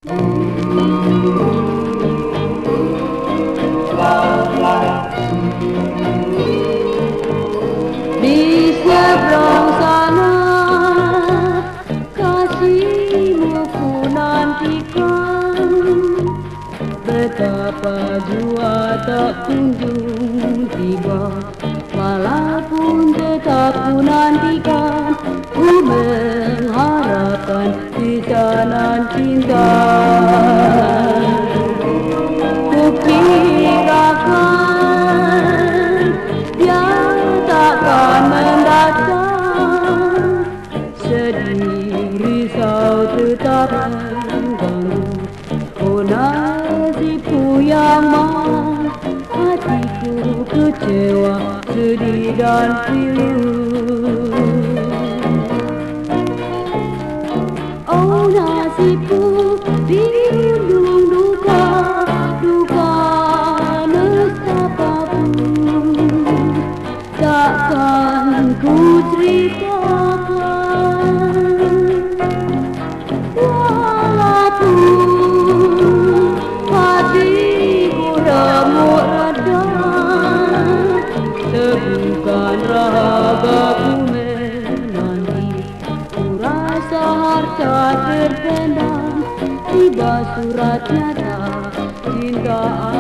Di seberang sana kasihmu ku nantikan, betapa jua tak kunjung tiba, walaupun tetap ku nantikan, ku mengharapkan kisanan cinta. Kukirakan dia takkan mendatang, sedih risau tetap mengganggu. Oh nasibku yang malang, hatiku kecewa, sedih dan pilu. Oh nasibku dirundung duka, duka nestapapun takkan ku ceritakan. Walaupun hatiku remuk reda, teguhkan rahagaku menanti. Ku rasa harta terpendam, tiba surat nyata cinta.